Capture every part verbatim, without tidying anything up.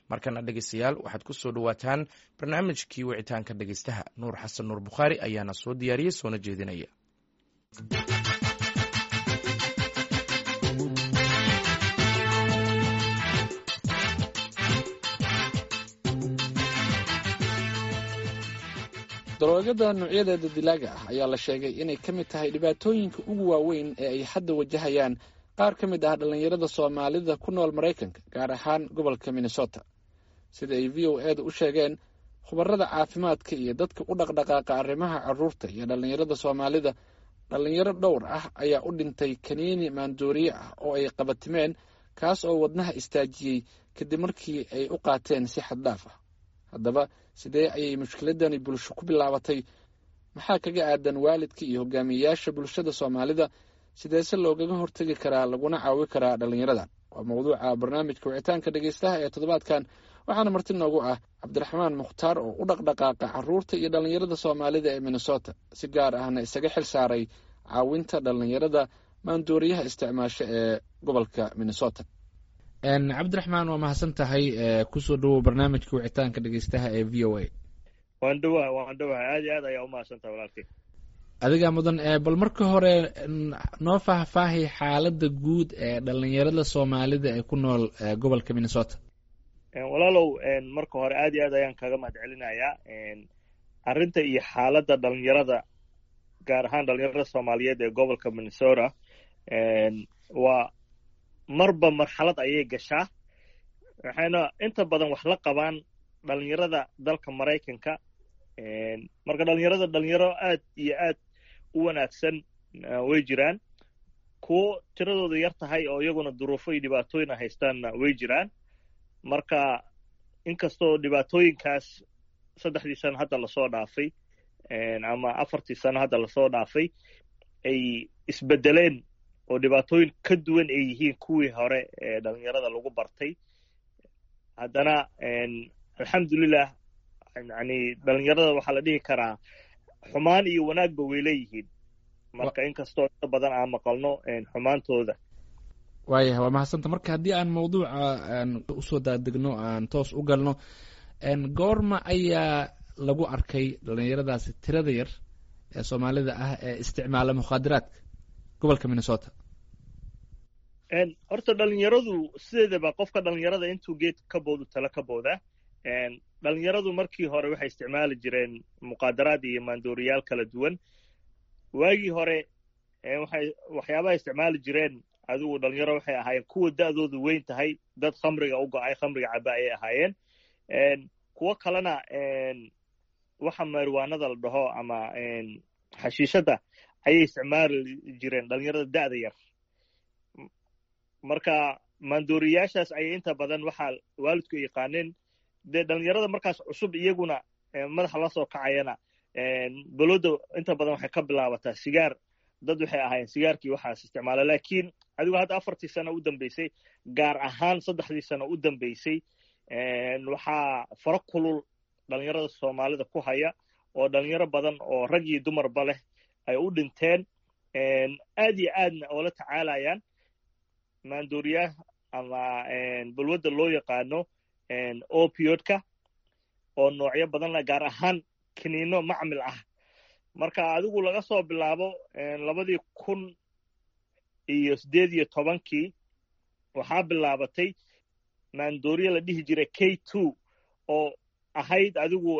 markana dhegeystayaal waxaad ku soo dhawaataan barnaamijkii wicitaanka dhegeystaha. Nuur xasan nuur bukhaari ayaana soo diyaariyey soona jeedinaya. daroogada noocyadeeda dilaaga ah ayaa la sheegay inay ka mid tahay dhibaatooyinka ugu waaweyn ee ay hadda wajahayaan qaar ka mid ah dhallinyarada soomaalida ku nool maraykanka, gaar ahaan gobolka minnesota. sida ay v o eeda u sheegeen khubarada caafimaadka iyo dadka u dhaqdhaqaaqa arrimaha carruurta iyo dhallinyarada soomaalida, dhallinyaro dhowr ah ayaa u dhintay kaniini maandooriye ah oo ay qabatimeen, kaas oo wadnaha istaajiyey kadib markii ay u qaateen si xad dhaaf ah. haddaba sidee ayay mushkiladani bulsho ku bilaabatay? maxaa kaga aadan waalidka iyo hogaamiyeyaasha bulshada soomaalida? sideese loogaga hortegi karaa laguna caawi karaa dhallinyaradan? waa mawduuca barnaamijka wicitaanka dhegeystaha ee toddobaadkan, waxaana marti noogu ah cabdiraxmaan mukhtaar oo u dhaqdhaqaaqa carruurta iyo dhallinyarada soomaalida ee minnesota, si gaar ahna isaga xil saaray caawinta dhallinyarada maandooriyaha isticmaasho ee gobolka minnesota. cabdiraxmaan, waa mahadsan tahay. kusoo dhawow barnaamijka wicitaanka dhegeystaha ee v o a. waan dhawahay waan dhawahay aad iyo aad ayaa u mahadsan tahay walaalkay. adigaa mudan. bal marka hore noo faahfaahay xaaladda guud ee dhallinyarada soomaalida ee ku nool gobolka minnesota. walaalow marka hore aad iyo aad ayaan kaga mahad celinayaa arrinta iyo xaaladda dhalinyarada, gaar ahaan dhalinyarada soomaaliyeed ee gobolka minnesota. waa marba marxalad ayay gashaa, waxayna inta badan wax la qabaan dhalinyarada dalka maraykanka. marka dhalinyarada dhalinyaro aad iyo aad u wanaagsan way jiraan, kuwo tiradooda yar tahay oo iyaguna duruufo iyo dhibaatooyin haystaanna way jiraan. marka inkastoo dhibaatooyinkaas saddexdii sano hadda lasoo dhaafay ama afartii sano hadda lasoo dhaafay ay isbedeleen oo dhibaatooyin ka duwan ay yihiin kuwii hore ee dhalinyarada lagu bartay, haddana alxamdulilah yani dhalinyarada waxaa la dhihi karaa xumaan iyo wanaagba way leeyihiin. marka inkastoo inta badan aan maqalno xumaantooda. waayahay, waa mahadsanta. marka haddii aan mawduuca usoo daadegno, aan toos u galno, goorma ayaa lagu arkay dhalinyaradaasi tirada yar ee soomaalida ah ee isticmaala mukhaadaraadka gobolka minnesota? horta dhalinyaradu sideedaba qofka dhalinyarada intuu geed ka boodu tala ka boodaa. dhalinyaradu markii hore waxay isticmaali jireen muqaadaraad iyo maandooriyaal kala duwan. waagii hore waxay waxyaabaha isticmaali jireen adigu dhalinyaro waxay ahaayeen kuwa da'doodu weyn tahay, dad khamriga u go-ay, khamriga caba ayay ahaayeen. kuwo kalena waxa mariwaanada la dhaho ama xashiishada ayay isticmaali jireen dhalinyarada da'da yar. marka maandooriyaashaas ayay inta badan waxaa waalidku yaqaaneen. dee dhalinyarada markaas cusub iyaguna madaxa la soo kacayana balooda inta badan waxay ka bilaabataa sigaar. dad waxay ahaayeen sigaarkii waxaas isticmaala, laakiin adigu hadda afartii sano u dambeysay, gaar ahaan saddexdii sano u dambeysay, waxaa faro kulul dhalinyarada soomaalida ku haya oo dhalinyaro badan oo rag iyo dumarba leh ay u dhinteen, aad iyo aadna oo la tacaalayaan maandooriyaha ama balwadda loo yaqaano opioidka oo noocyo badan leh, gaar ahaan kiniino macmil ah. marka adigu laga soo bilaabo labadii kun iyo siddeed iyo tobankii waxaa bilaabatay maandooriya la dhihi jiray k two oo ahayd adigu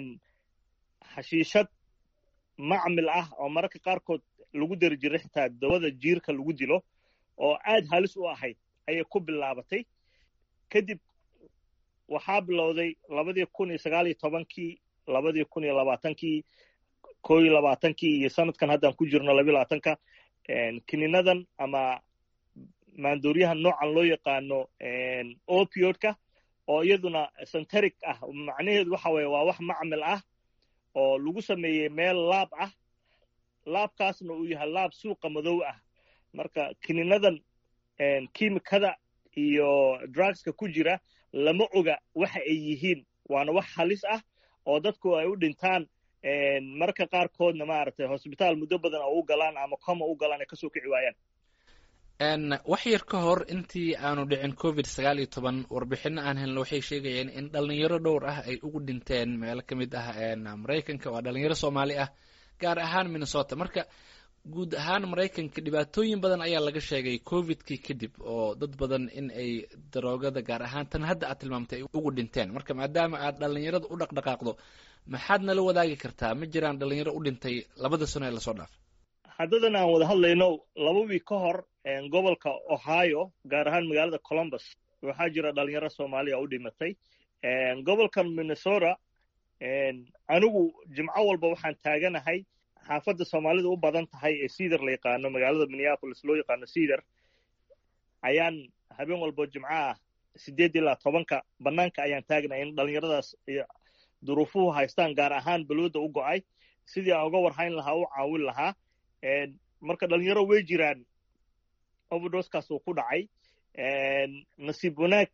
xashiishad macmil ah oo mararka qaarkood lagu dari jiray xitaa dawada jiirka lagu dilo, oo aad halis u ahayd ayay ku bilaabatay. kadib waxaa bilowday labadii kun iyo sagaal iyo tobankii, labadii kun iyo labaatankii, koo iyo labaatankii iyo sanadkan haddaan ku jirno labiyo labaatanka, kininadan ama maandooriyaha noocan loo yaqaano opioidka oo iyaduna synthetic ah. macnaheedu waxa weeye waa wax macmil ah oo lagu sameeyey meel laab ah, laabkaasna uu yahay laab suuqa madow ah. marka kininadan kiimikada iyo drugska ku jira lama oga waxa ay yihiin, waana wax halis ah oo dadku ay u dhintaan. marka qaarkoodna maaragtay hosbitaal muddo badan oo u galaan ama coma u galaan ay kasoo kici waayaan. wax yar ka hor intii aanu dhicin covid sagaal iyo toban warbixino aan helno waxay sheegayeen in dhalinyaro dhowr ah ay ugu dhinteen meelo ka mid ah maraykanka waa dhalinyaro soomaali ah gaar ahaan minnesota marka guud ahaan maraykanka dhibaatooyin badan ayaa laga sheegay covidkii kadib oo dad badan in ay daroogada gaar ahaan tan hadda aad tilmaamtay ay ugu dhinteen marka maadaama aad dhalinyarada u dhaqdhaqaaqdo maxaad nala wadaagi kartaa ma jiraan dhalinyaro u dhintay labada sano ee lasoo dhaafay haddadan aan wada hadlayno laba wiig ka hor gobolka ohio gaar ahaan magaalada columbus waxaa jira dhalinyaro soomaaliya u dhimatay gobolkan minnesota anigu jimco walba waxaan taaganahay xaafadda soomaalida u badan tahay ee cedar la yaqaano magaalada minneapolis loo yaqaano cedar ayaan habeen walbo jimco ah sideed ilaa tobanka banaanka ayaan taagnahay in dhalinyaradaas duruufuhu haystaan gaar ahaan balwada u go'ay sidii aan uga warhayn lahaa u caawin lahaa marka dhalinyaro way jiraan overdoskaas uu ku dhacay nasiib wanaag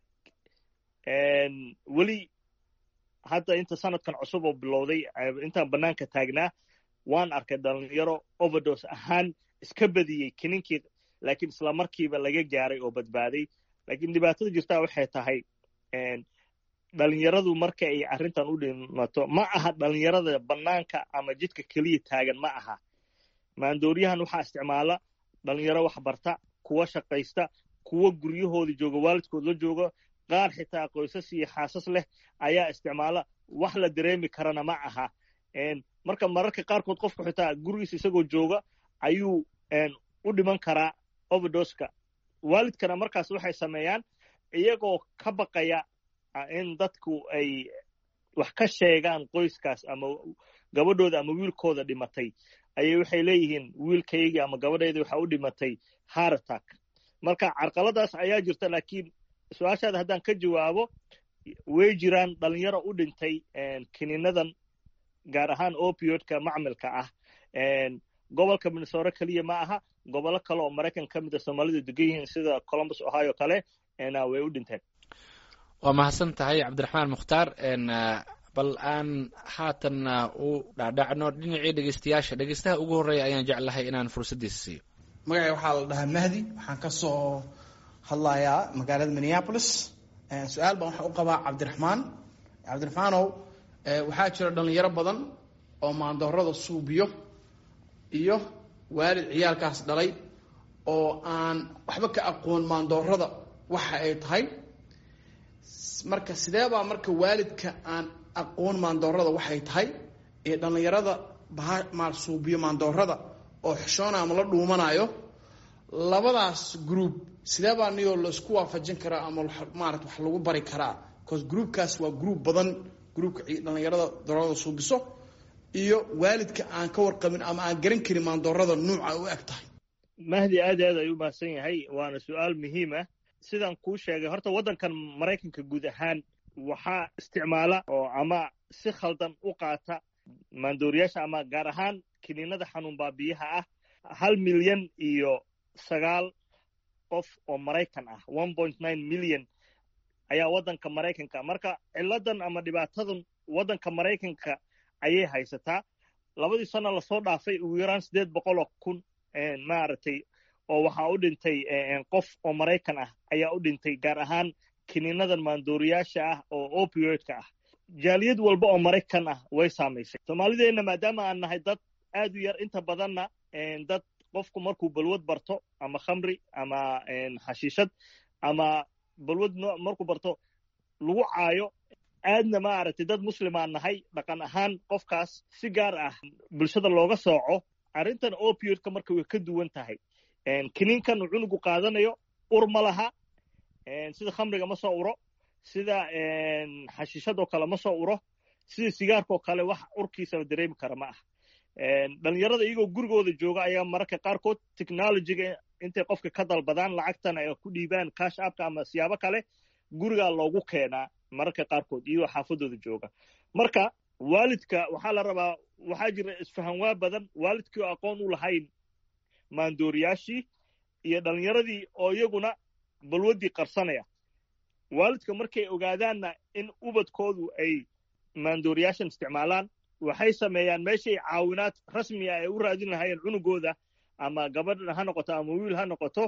weli hadda inta sanadkan cusub oo bilowday intaan banaanka taagnaa waan arkay dhalinyaro overdos ahaan iska badiyey kininkii laakiin isla markiiba laga gaaray oo badbaaday laakiin dhibaatada jirtaa waxay tahay dhalinyaradu marka ay arrintan u dhimato ma aha dhalinyarada banaanka ama jidka keliya taagan ma aha maandooriyahan waxaa isticmaala dhalinyaro wax barta kuwa shaqaysta kuwa guryahooda jooga waalidkood la jooga qaar xitaa qoysas iyo xaasas leh ayaa isticmaala wax la dareemi karana ma aha marka mararka qaarkood qofku xitaa gurigiisa isagoo jooga ayuu u dhiman karaa overdoska waalidkana markaas waxay sameeyaan iyagoo ka baqaya in dadku ay wax ka sheegaan qoyskaas ama gabadhooda ama wiilkooda dhimatay ayay waxay leeyihiin wiilkaygii ama gabadhayda waxaa u dhimatay heart attack marka carqaladaas ayaa jirta laakiin su-aashaada haddaan ka jawaabo way jiraan dhalinyaro u dhintay kiniinadan gaar ahaan opioidka macmilka ah gobolka minnesota keliya ma aha gobollo kale oo maraykan ka mid a soomaalidu degan yihiin sida columbus ohio kale way u dhinteen waa mahadsan tahay cabdiraxmaan mukhtaar bal aan haatan u dhaadhacno dhinacii dhegeystayaasha dhegeystaha ugu horreeya ayaan jeclahay inaan fursaddiisa siiyo magacay waxaa la dhahaa mahdi waxaan ka soo hadlayaa magaalada minneapolis su-aal baan waxaan u qabaa cabdiraxmaan cabdiraxmaanow waxaa jira dhalinyaro badan oo maandoorada suubiyo iyo waalid ciyaalkaas dhalay oo aan waxba ka aqoon maandoorada waxa ay tahay marka sidee baa marka waalidka aan aqoon maandoorada waxay tahay ee dhalinyarada maal suubiyo maandoorada oo xishoona ama la dhuumanayo labadaas group sidee baa niyoo laisku waafajin karaa ama maarata wax lagu bari karaa because groupkaas waa group badan groupka dhalinyarada doorada suubiso iyo waalidka aan ka warqabin ama aan garan karin maandoorada nuuca u eg tahay mahdi aad aad ayuu mahadsan yahay waana su-aal muhiim ah sidaan kuu sheegay horta waddankan maraykanka guud ahaan waxaa isticmaala oo ama si khaldan u qaata maandooriyaasha ama gaar ahaan kiniinada xanuun baabiyaha ah hal milyan iyo sagaal qof oo maraykan ah one point nine million ayaa waddanka maraykanka marka ciladan ama dhibaatadan waddanka maraykanka ayay haysataa labadii sano lasoo dhaafay ugu yaraan siddeed boqol oo kun maaragtay oo waxaa u dhintay qof oo maraykan ah ayaa u dhintay gaar ahaan kiniinadan maandooriyaasha ah oo opioidka ah jaaliyad walba oo maraykan ah way saamaysay soomaalideenna maadaama aan nahay dad aad u yar inta badanna dad qofku markuu balwad barto ama khamri ama xashiishad ama balwad markuu barto lagu caayo aadna maaragtay dad muslimaan nahay dhaqan ahaan qofkaas si gaar ah bulshada looga sooco arrintan opioidka marka way ka duwan tahay kiniinkan uu cunugu qaadanayo ur ma laha sida khamriga ma soo uro sida xashiishadoo kale ma soo uro sida sigaarkaoo kale wax urkiisaba dareemi kara ma ah dhalinyarada iyagoo gurigooda jooga ayaa mararka qaarkood technologyga intay qofka ka dalbadaan lacagtana ay ku dhiibaan cash appka ama siyaabo kale gurigaa loogu keenaa mararka qaarkood iyagoo xaafadooda jooga marka waalidka waxaa la rabaa waxaa jira isfahanwaa badan waalidkii oo aqoon u lahayn maandooriyaashii iyo dhalinyaradii oo iyaguna balwaddii qarsanaya waalidka markay ogaadaanna in ubadkoodu ay maandooriyaashan isticmaalaan waxay sameeyaan meeshay caawinaad rasmiya ay u raadin lahaayeen cunugooda ama gabadh ha noqoto ama wiil ha noqoto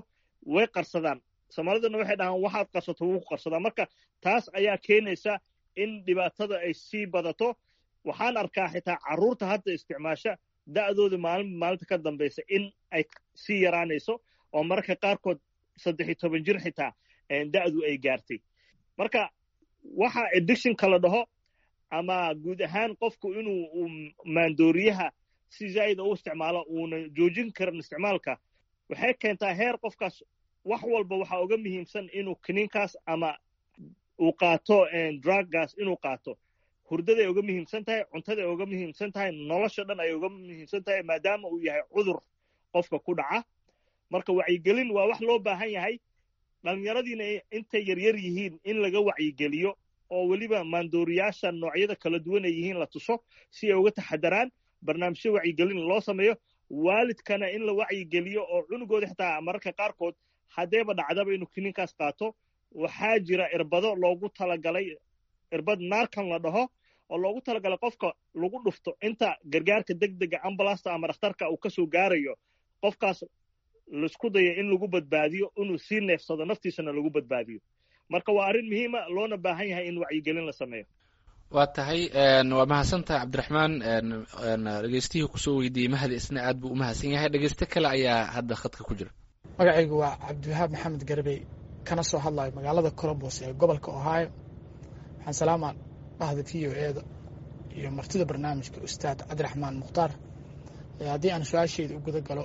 way qarsadaan. Soomaaliduna waxay dhahaan waxaad qarsato wuu ku qarsadaa. Marka taas ayaa keenaysa in dhibaatada ay sii badato. Waxaan arkaa xitaa carruurta hadda isticmaasha da'dooda maalin maalinta ka dambaysa in ay sii yaraanayso oo mararka qaarkood saddex iyo toban jir xitaa da'du ay gaartay. Marka waxa addiction kala dhaho ama guud ahaan qofku inuu maandooriyaha si zaid u isticmaalo uuna joojin karin isticmaalka waxay keentaa heer qofkaas wax walba waxa uga muhiimsan inuu kiniinkaas ama uu qaato druggaas inuu qaato. Hurdaday uga muhiimsan tahay, cuntaday uga muhiimsan tahay, nolosha dhan ay uga muhiimsan tahay maadaama uu yahay cudur qofka ku dhaca. Marka wacyigelin waa wax loo baahan yahay. Dhalinyaradiina intay yaryar yihiin in laga wacyigeliyo oo weliba maandooriyaasha noocyada kala duwan ay yihiin la tuso si ay uga taxadaraan. Barnaamijyo wacyigelin loo sameeyo, waalidkana in la wacyigeliyo oo cunugooda xitaa mararka qaarkood haddeeba dhacdaba inuu kiniinkaas qaato waxaa jira irbado loogu talagalay, irbad naarkan la dhaho oo loogu talagalay qofka lagu dhufto inta gargaarka degdega ambulasta ama dhakhtarka uu kasoo gaarayo qofkaas laisku daya in lagu badbaadiyo inuu sii neefsado naftiisana lagu badbaadiyo. Marka waa arrin muhiima loona baahan yahay in wacyigelin la sameeyo. waa tahay waa mahadsantahay cabdiraxmaan. dhegeystihii kusoo weydiiyey mahdi isna aad buu u mahadsan yahay. dhegeyste kale ayaa hadda khadka ku jira. magacaygu waa cabdiwahaab maxamed garbey kana soo hadlayo magaalada columbus ee gobolka ohio. waxaan salaamaa bahda v o eeda iyo martida barnaamijka ustaad cabdiraxmaan mukhtaar. haddii aan su-aasheyda u guda galo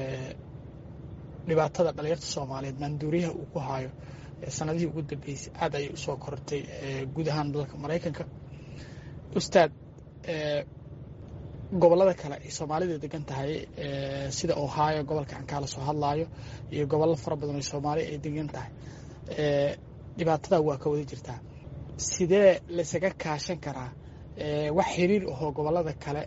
dhibaatada dhalinyarta soomaaliyeed maanduuriyaha uu ku haayo sanadihii ugu dambeysay aad ayay usoo korortay guud ahaan dalka maraykanka. ustaad gobolada kale ay soomaalida degan tahay sida ohio gobolka aan kaala soo hadlaayo iyo gobollo fara badan oo soomaali ay degan tahay dhibaatada waa ka wada jirtaa. sidee laysaga kaashan karaa wax xiriir ahoo gobolada kale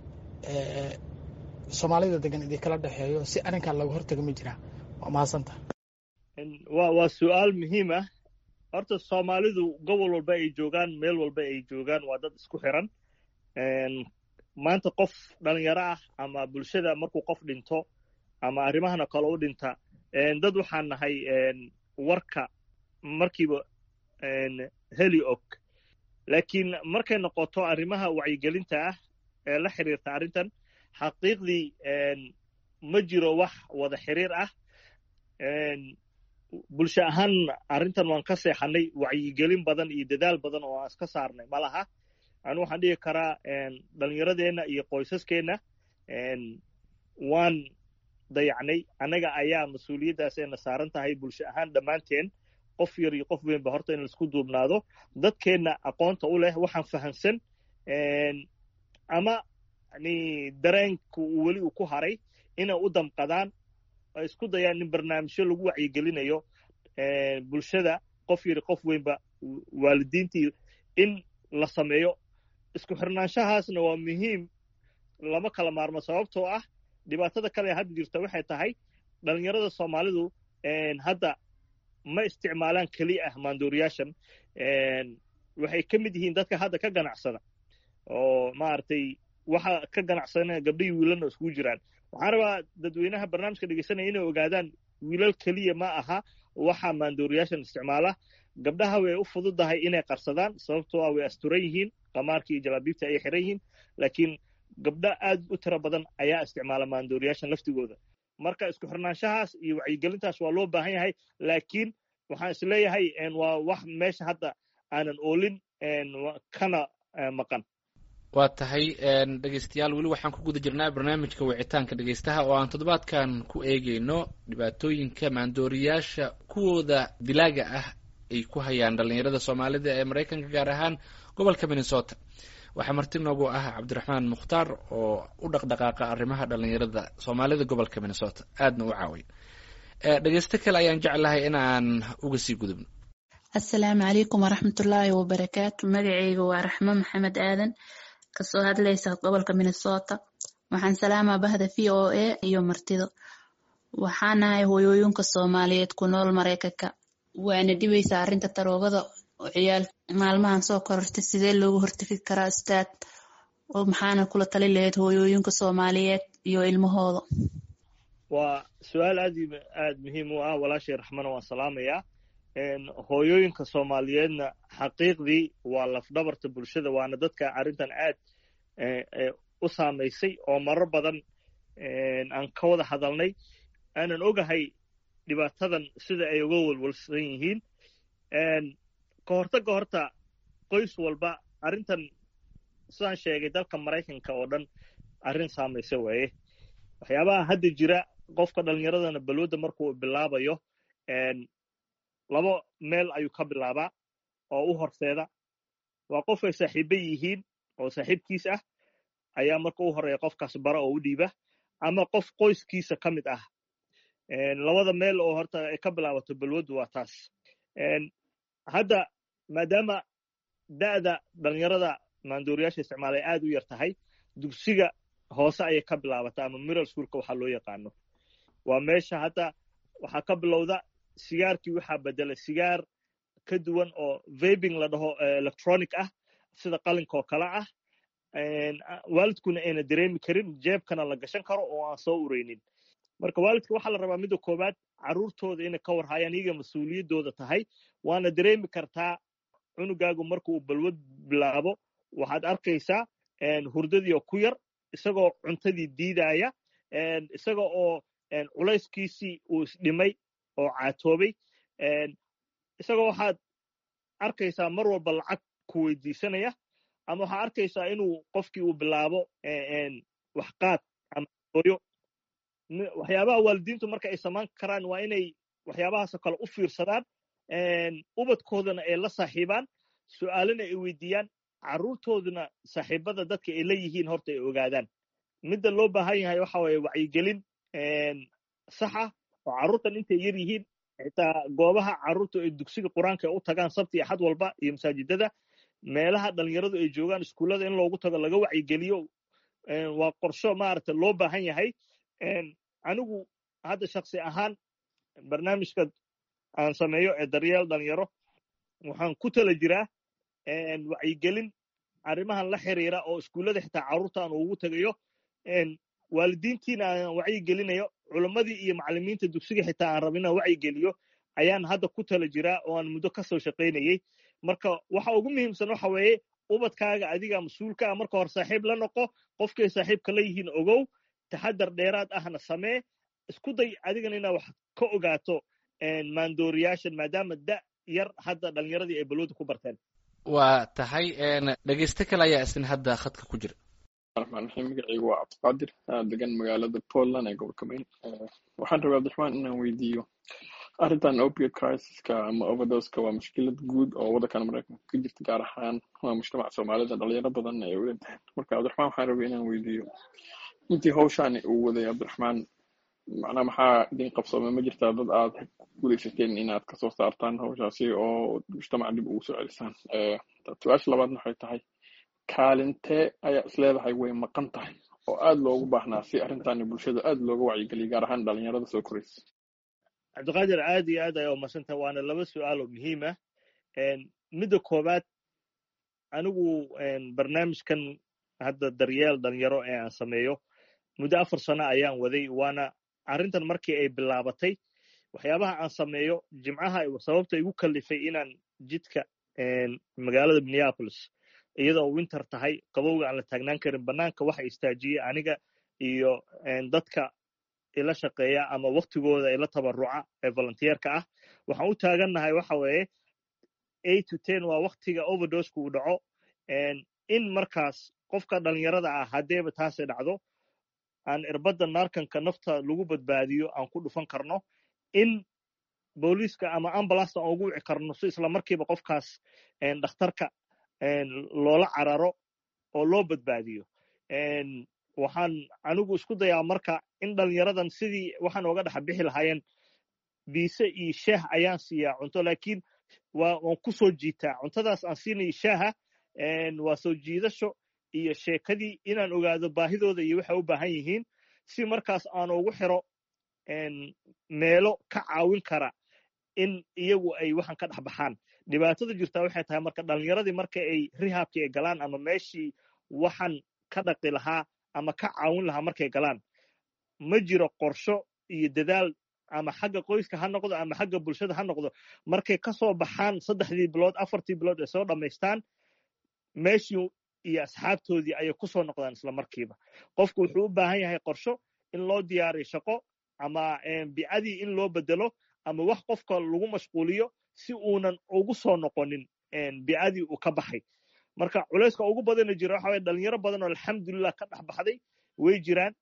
soomaalida degan idin kala dhexeeyo si arrinkan looga hortaga ma jiraa? waa mahadsanta. waa waa su-aal muhiim ah. horta soomaalidu gobol walba ay joogaan meel walba ay joogaan waa dad isku xiran. maanta qof dhalinyaro ah ama bulshada markuu qof dhinto ama arrimahana kale u dhinta dad waxaan nahay warka markiiba heli og. laakiin markay noqoto arrimaha wacyigelinta ah ee la xiriirta arrintan xaqiiqdii ma jiro wax wada xiriir ah. bulsho ahaan arrintan waan ka seexanay wacyigelin badan iyo dadaal badan oo aan iska saarnay ma laha. anu waxaan dhihi karaa dhalinyaradeenna iyo qoysaskeenna waan dayacnay. annaga ayaa mas-uuliyaddaas ayna saaran tahay bulsho ahaan dhammaanteen qof yar iyo qof weynba horta in laisku duubnaado. dadkeenna aqoonta u leh waxaan fahamsan ama yani dareenku uu weli uu ku haray inay u damqadaan ay isku dayaan in barnaamijyo lagu wacyigelinayo bulshada qof yari qof weynba waalidiintii in la sameeyo. isku xirnaanshahaasna waa muhiim, lama kala maarmo. sababtoo ah dhibaatada kale ee hadda jirta waxay tahay dhalinyarada soomaalidu hadda ma isticmaalaan keliya ah maandooriyaashan. waxay ka mid yihiin dadka hadda ka ganacsada oo maaragtay waxa ka ganacsanaya gabdhihii wiilalna iskugu jiraan. waxaan rabaa dadweynaha barnaamijka dhegeysanaya inay ogaadaan wiilal keliya ma aha waxa maandooriyaashan isticmaala. gabdhaha way u fududahay inay qarsadaan sababtoo ah way asturan yihiin, qamaarkii iyo jalaabiibta ayay xiran yihiin. laakiin gabdha aad u tiro badan ayaa isticmaala maandooriyaashan laftigooda. marka isku xirnaanshahaas iyo wacyigelintaas waa loo baahan yahay. laakiin waxaan isleeyahay waa wax meesha hadda aanan oolin kana maqan. waa tahay dhegeystayaal weli waxaan ku guda jirnaa barnaamijka wicitaanka dhegeystaha oo aan toddobaadkan ku eegeyno dhibaatooyinka maandooriyaasha kuwooda dilaaga ah ay ku hayaan dhalinyarada soomaalida ee maraykanka gaar ahaan gobolka minnesota. waxaa marti noogu ah cabdiraxmaan mukhtaar oo u dhaqdhaqaaqa arrimaha dhalinyarada soomaalida gobolka minnesota aadna u caawiya. dhegeysto kale ayaan jeclahay in aan uga sii gudubno. assalaamu calaykum waraxmatullaahi wabarakaatu. magacayga waa raxmo maxamed aadan kasoo hadlaysa gobolka minnesota. waxaan salaamaa bahda v o a iyo martido. waxaanahay hooyooyinka soomaaliyeed ku nool maraykanka. waana dhibaysaa arrinta taroogada oo ciyaal maalmahan soo korortay. sidee loogu hortegi karaa ustaad? oo maxaana kula tali lahayd hooyooyinka soomaaliyeed iyo ilmahooda? waa su-aal aad aad muhiim u ah walaashay raxmana waan salaamayaa hooyooyinka soomaaliyeedna xaqiiqdii waa lafdhabarta bulshada waana dadka arrintan aad u saamaysay oo marar badan aan ka wada hadalnay aanan ogahay dhibaatadan sida ay uga walwalsan yihiin ka hortagga horta qoys walba arrintan sidaan sheegay dalka maraykanka oo dhan arrin saamaysa waaye waxyaabaha hadda jira qofka dhallinyaradana balwadda markuu bilaabayo laba meel ayuu ka bilaabaa oo u horseeda waa qof ay saaxiiba yihiin oo saaxiibkiis ah ayaa marka u horeeya qofkaas bara oo u dhiiba ama qof qoyskiisa ka mid ah labada meel oo horta ay ka bilaabato balwaddu waa taas hadda maadaama da'da dhallinyarada maandooriyaasha isticmaal ay aad u yar tahay dugsiga hoose ayay ka bilaabataa ama middle schoolka waxaa loo yaqaano waa meesha hadda waxaa ka bilowda sigaarkii waxaa bedela sigaar ka duwan oo vaping la dhaho electronic ah sida qalinka oo kale ah waalidkuna ayna dareemi karin jeebkana la gashan karo oo aan soo ureynin marka waalidka waxaa la rabaa midda koowaad carruurtooda inay ka warhayaan iyaga mas-uuliyaddooda tahay waana dareemi kartaa cunugaagu marka uu balwad bilaabo waxaad arkaysaa hurdadii oo ku yar isagoo cuntadii diidaya isaga oo culayskiisii uu isdhimay oo caatoobay isagoo waxaad arkaysaa mar walba lacag ku weydiisanaya ama waxaad arkaysaa inuu qofkii uu bilaabo waxqaad ama hooyo waxyaabaha waalidiintu marka ay samaan karaan waa inay waxyaabahaasoo kale u fiirsadaan ubadkoodana ay la saaxiibaan su'aalana ay weydiiyaan carruurtooduna saaxiibada dadka ay la yihiin horta ay ogaadaan midda loo baahan yahay waxa waaye wacyigelin saxa oo carruurtan intay yar yihiin xitaa goobaha carruurta ay dugsiga qur-aanka ay u tagaan sabti axad walba iyo masaajidada meelaha dhallinyaradu ay joogaan iskuullada in loogu tago laga wacyigeliyo waa qorsho maaragta loo baahan yahay anigu hadda shaksi ahaan barnaamijka aan sameeyo ee daryeel dhalinyaro waxaan ku tala jiraa wacyigelin arrimahan la xiriira oo iskuullada xitaa carruurta aan ugu tagayo waalidiintiina aan wacyigelinayo culammadii iyo macallimiinta dugsiga xitaa aan raba inaan wacyigeliyo ayaan hadda ku tala jiraa oo aan muddo ka soo shaqaynayey marka waxa ugu muhiimsan waxa weeye ubadkaaga adiga mas-uulka ah marka hore saaxiib la noqo qofkay saaxiibka la yihiin ogow taxadar dheeraad ahna samee isku day adigana inaad wax ka ogaato maandooriyaashan maadaama da yar hadda dhallinyaradii ay balwada ku barteen waa tahay dhegeyste kale ayaa isna hadda khadka ku jira raxmaan raxiim magacaygu waa cabdiqaadir degan magaalada Portland ee gobolka Maine waxaan rabaa Cabdiraxmaan inaan weydiiyo arrintan opioid crisiska ama overdoseka waa mushkilad guud oo waddankan Mareykanka ka jirta gaar ahaan waa mujtamaca Soomaalida dhalinyaro badan ay u dhinteen marka Cabdiraxmaan waxaan rabaa inaan weydiiyo intii hawshan uu waday Cabdiraxmaan macnaha maxaa idin qabsoomay ma jirtaa dad aad guuleysateen inaad ka soo saartaan hawshaasi oo mujtamaca dib ugu soo celisaan su-aasha labaadna waxay tahay kaalintee ayaa isleedahay way maqan tahay oo aad loogu baahnaa si arrintan bulshada aad looga wacyigeliyo gaar ahaan dhalinyarada soo koraysa cabdiqaadir aad iyo aad ayaa umadsantah waana laba su-aal oo muhiim ah midda koowaad anigu barnaamijkan hadda daryeel dhalinyaro ee aan sameeyo muddo afar sano ayaan waday waana arrintan markii ay bilaabatay waxyaabaha aan sameeyo jimcaha sababta igu kallifay inaan jidka magaalada Minneapolis iyadoo winter tahay qabowga aan la taagnaan karin bannaanka waxa istaajiyey aniga iyo dadka ila shaqeeya ama waqtigooda ila tabaruca ee volunteerka ah waxaan u taagannahay waxa weeye eight to ten waa waqtiga overdose uu dhaco in markaas qofka dhalinyarada ah haddeeba taasi dhacdo aan irbadda naarkanka nafta lagu badbaadiyo aan ku dhufan karno in booliiska ama ambulance aan ugu wici karno si isla markiiba qofkaas dhakhtarka loola cararo oo loo badbaadiyo waxaan anigu isku dayaa marka in dhalinyaradan sidii waxaan oga dhex bixi lahaayeen biise iyo shaah ayaan siiyaa cunto laakiin waan ku soo jiitaa cuntadaas aan siinayo shaaha waa soo jiidasho iyo sheekadii inaan ogaado baahidooda iyo waxay u baahan yihiin si markaas aan ugu xiro meelo ka caawin kara in iyagu ay waxaan ka dhex baxaan dhibaatada jirtaa waxay tahay marka dhalinyaradii marka ay rihaabkii ay galaan ama meeshii waxaan ka dhaqi lahaa ama ka caawin lahaa markay galaan ma jiro qorsho iyo dadaal ama xagga qoyska ha noqdo ama xagga bulshada ha noqdo markay ka soo baxaan saddexdii bilood afartii bilood ay soo dhammaystaan meeshii iyo asxaabtoodii ayay ku soo noqdaan isla markiiba qofku wuxuu u baahan yahay qorsho in loo diyaariyo shaqo ama bicadii in loo bedelo ama wax qofka lagu mashquuliyo si uunan ugu soo noqonin bicadii uu ka baxay marka culayska ugu badana jira waxa waye dhalinyaro badan oo alxamdulilah ka dhex baxday way jiraan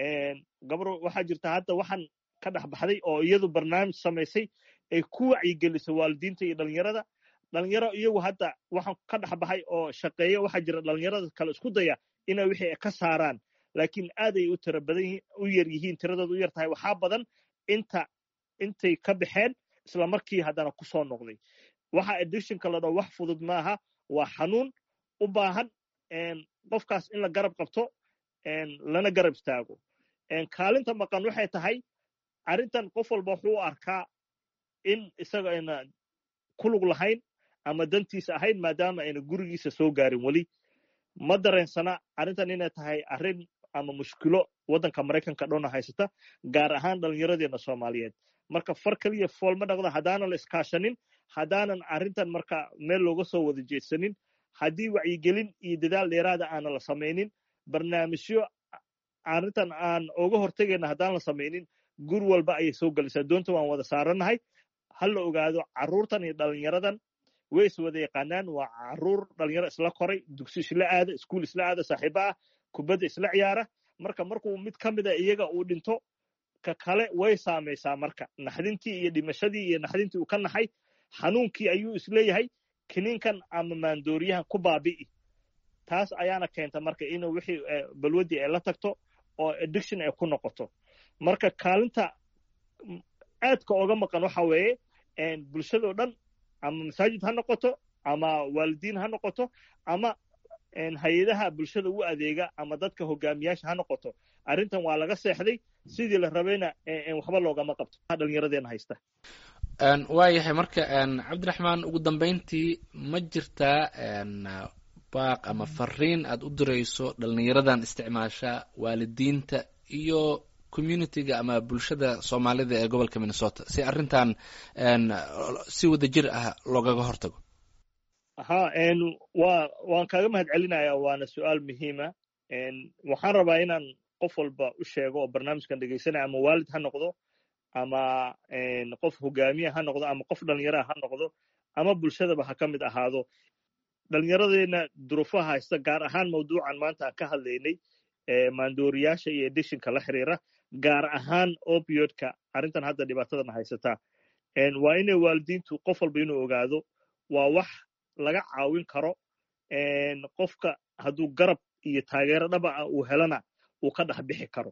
gabar waxaa jirta hadda waxaan ka dhex baxday oo iyadu barnaamij samaysay ay ku wacyigelisay waalidiinta iyo dhalinyarada dhalinyaro iyagu hadda waxaan ka dhex baxay oo shaqeeya waxaa jira dhalinyarada kale isku daya inay wixii ka saaraan laakiin aad ay u tira badan u yar yihiin tiradooda u yar tahay waxaa badan inta intay ka baxeen isla markii haddana ku soo noqday waxa addictionka la dhaho wax fudud maaha waa xanuun u baahan qofkaas in la garab qabto lana garab istaago kaalinta maqan waxay tahay arrintan qof walba wuxuu u arkaa in isaga ayna ku lug lahayn ama dantiisa ahayn maadaama ayna gurigiisa soo gaarin weli ma dareensana arrintan inay tahay arrin ama mushkilo waddanka maraykanka dhowna haysata gaar ahaan dhallinyaradeena soomaaliyeed marka far keliya fool ma dhaqda haddaanan la iskaashanin haddaanan arrintan marka meel looga soo wada jeedsanin haddii wacyigelin iyo dadaal dheeraada aanan la samaynin barnaamijyo arrintan aan uga hortegayna haddaan la samaynin gur walba ayay soo gelaysaa doonta waan wada saarannahay ha la ogaado carruurtan iyo dhalinyaradan way is wada yaqaanaan waa carruur dhalinyaro isla koray dugsi isla aada iskuul isla aada saaxiibo ah kubadda isla ciyaara marka markuu mid ka mida iyaga uu dhinto ka kale way saamaysaa marka naxdintii iyo dhimashadii iyo naxdintii uu ka naxay xanuunkii ayuu isleeyahay kiniinkan ama maandooriyahan ku baabi'i taas ayaana keenta marka inuu wixii balwadii ay la tagto oo addiction ay ku noqoto marka kaalinta aadka oga maqan waxa weeye bulshadoo dhan ama masaajid ha noqoto ama waalidiin ha noqoto ama hay-adaha bulshada u adeega ama dadka hogaamiyaasha ha noqoto arrintan waa laga seexday sidii la rabayna waxba loogama qabto dhallinyaradeena haysta waa yahay marka cabdiraxmaan ugu dambeyntii ma jirtaa baaq ama fariin aad u dirayso dhallinyaradan isticmaasha waalidiinta iyo communityga ama bulshada soomaalida ee gobolka minnesota si arrintan si wada jir ah loogaga hortago ha wa waan kaaga mahad celinayaa waana su-aal muhiima waxaan rabaa inaan qof walba u sheego oo barnaamijkan dhegaysanaya ama waalid ha noqdo ama qof hogaamiye ha noqdo ama qof dhalinyaraha ha noqdo ama bulshadaba ha ka mid ahaado dhalinyaradeena duruufaha haysta gaar ahaan mawduucan maanta aan ka hadlaynay maandooriyaasha iyo addictionka la xiriira gaar ahaan opioidka arrintan hadda dhibaatadan haysataa waa inay waalidiintu qof walba inuu ogaado waa wax laga caawin karo qofka hadduu garab iyo taageero dhaba ah uu helana uu ka dhex bixi karo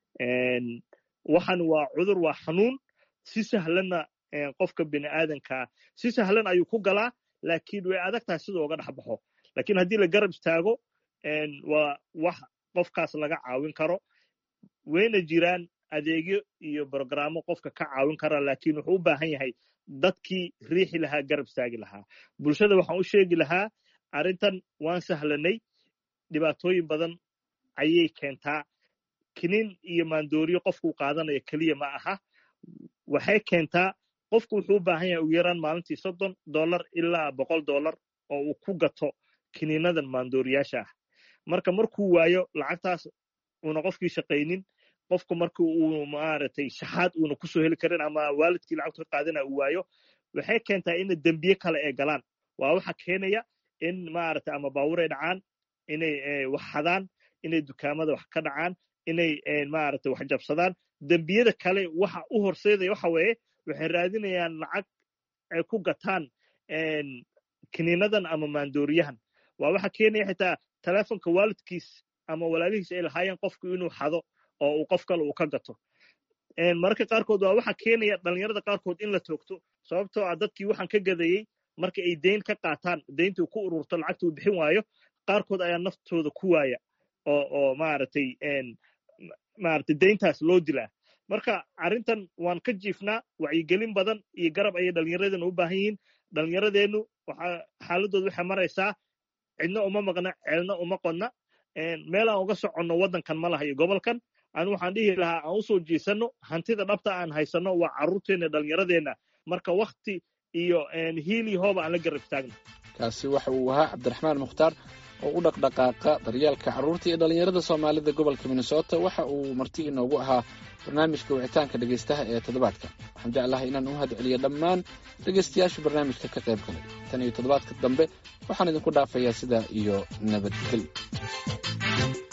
waxan waa cudur waa xanuun si sahlanna qofka bini aadankaa si sahlan ayuu ku galaa laakiin way adag tahay siduu uga dhex baxo laakiin haddii la garab istaago waa wax qofkaas laga caawin karo wayna jiraan adeegyo iyo brogrammo qofka ka caawin kara laakiin wuxuu u baahan yahay dadkii riixi lahaa garab istaagi lahaa bulshada waxaan u sheegi lahaa arrintan waan sahlanay dhibaatooyin badan ayay keentaa kiniin iyo maandooriyo qofkuu qaadanayo keliya ma aha waxay keentaa qofku wuxuu u baahan yahay ugu yaraan maalintii soddon dollar ilaa boqol dollar oo uu ku gato kiniinadan maandooriyaasha ah marka markuu waayo lacagtaas uuna qofkii shaqaynin qofku marka uu maaragtay shaxaad uuna kusoo heli karin ama waalidkii lacagtu ka qaadana uu waayo waxay keentaa in dembiye kale ay galaan waa waxa keenaya in maaragtay ama baabuur ay dhacaan inay wax xadaan inay dukaamada wax ka dhacaan inay maaragtay wax jabsadaan dembiyada kale waxa u horseedaya waxa weeye waxay raadinayaan lacag ay ku gataan kiniinadan ama maandooriyahan waa waxa keenaya xitaa telefonka waalidkiis ama walaalihiis ay lahaayeen qofku inuu xado oo uu qof kale uu ka gato mararka qaarkood waa waxa keenaya dhalinyarada qaarkood in la toogto sababtoo ah dadkii waxaan ka gadayey marka ay deyn ka qaataan deyntii ku ururto lacagta uu bixin waayo qaarkood ayaa naftooda ku waaya oo oo maaragtay maaragtay deyntaas loo dilaa marka arrintan waan ka jiifnaa wacyigelin badan iyo garab ayay dhallinyaradeennu u baahan yihiin dhallinyaradeennu waxa xaaladooda waxay maraysaa cidna uma maqna ceelna uma qodna meel aan uga soconno waddankan ma laha iyo gobolkan anu waxaan dhihi lahaa aan usoo jeesano hantida dhabta aan haysano waa carruurteenna dhallinyaradeenna marka wakti iyo hiili hooba aan la garab taagno kaasi waxa uu ahaa cabdiraxmaan mukhtaar oo u dhaqdhaqaaqa daryeelka carruurta iyo dhallinyarada soomaalida gobolka minnesota waxa uu marti inoogu ahaa barnaamijka wicitaanka dhegaystaha ee toddobaadka waxaan jeclahay inaan u mahadceliyo dhammaan dhegaystayaasha barnaamijka ka qayb galay tan iyo toddobaadka dambe waxaan idinku dhaafayaa sidaa iyo nabadgelyo